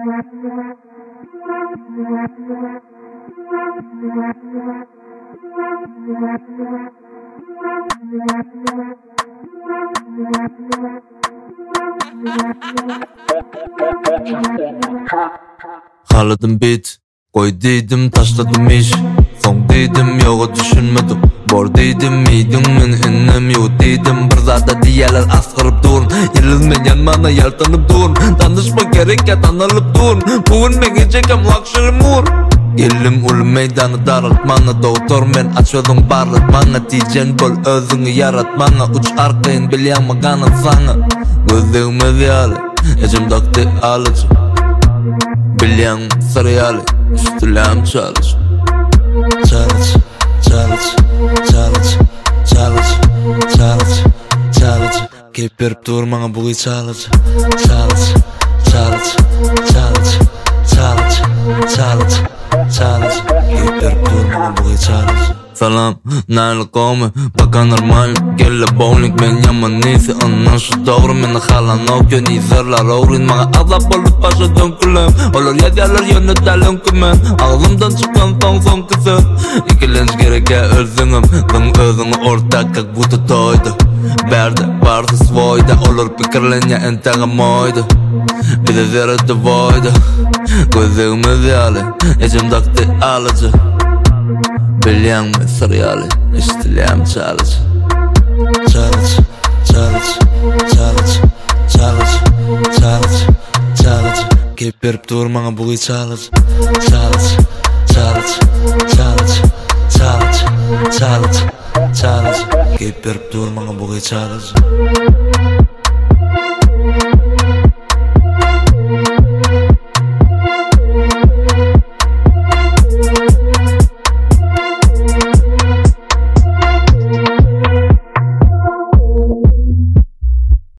Haladım bit, koy dedim taşladım iş. Son dedim yoga düşünmedim. Bor dedim miydin men ennem yok dedim. Bir zada diyeler asqırıp durun. Yılılmayan bana yaltanıp durun. Tanışma gerek ya tanılıp durun. Bugün men gecekem luxury mur. Gelim ul meydanı daraltmana. Doktor men açıyordun barlatmana. Diyecen bol özünü yaratmana. Uç arkayın bilyanma kanat sana. Gözlerime ziyale ecim dokti alıcı. Bilyan sarıyali üstülem çalış. Çalış, çalış, çalış, çalış, çalış, çalış. Gelip verip durmana buğuy çalış. Çalış, çalış, çalış, çalış, çalış, çalış. Gelip verip durmana buğuy çalış. Salam, nayla kome, baka normal. Gelle bowling, men yaman neyse anlan şu doğru. Meni halan okyo, nizerlar oğrin. Mağa azap olup başa dönkülüm. Olur yediyalar yönütelim kümen. Ağzımdan çıkan son kısım. İkilenç gereke özünüm. Zın özünü ortak kak butu toydu. Berde vardı svoyda. Olur pikirlenya entege moydu. Bize zerreti voydu. Gözlerimi ziyali ecim dakti alıcı. Bilyan mı sarıyali istilem çalış. Çalış, çalış, çalış, çalış, çalış, çalış. Gelip verip durmana buğuy çalış. Çalış, çalış, çalış, çalış, çalış, çalış. Gelip verip durmana buğuy çalış.